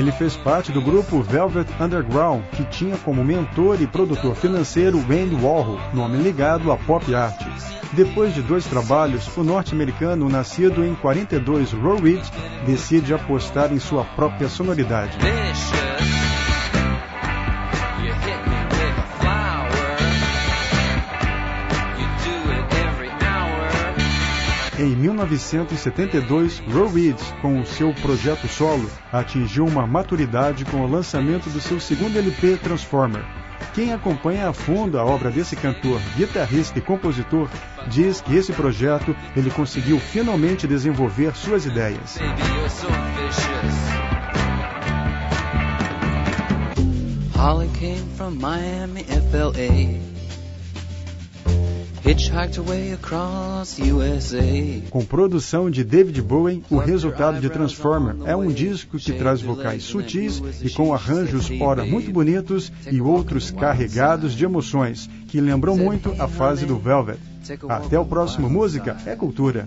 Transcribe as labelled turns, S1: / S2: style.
S1: Ele fez parte do grupo Velvet Underground, que tinha como mentor e produtor financeiro Andy Warhol, nome ligado à pop art. Depois de 2 trabalhos, o norte-americano, nascido em 42, Lou Reed, decide apostar em sua própria sonoridade. Em 1972, Lou Reed, com o seu projeto solo, atingiu uma maturidade com o lançamento do seu segundo LP, Transformer. Quem acompanha a fundo a obra desse cantor, guitarrista e compositor, diz que esse projeto ele conseguiu finalmente desenvolver suas ideias.
S2: Holly came from Miami, FLA. Hitchhiked away across USA.
S1: Com produção de David Bowie, o resultado de Transformer é um disco que traz vocais sutis e com arranjos ora muito bonitos e outros carregados de emoções, que lembram muito a fase do Velvet. Até o próximo Música é Cultura.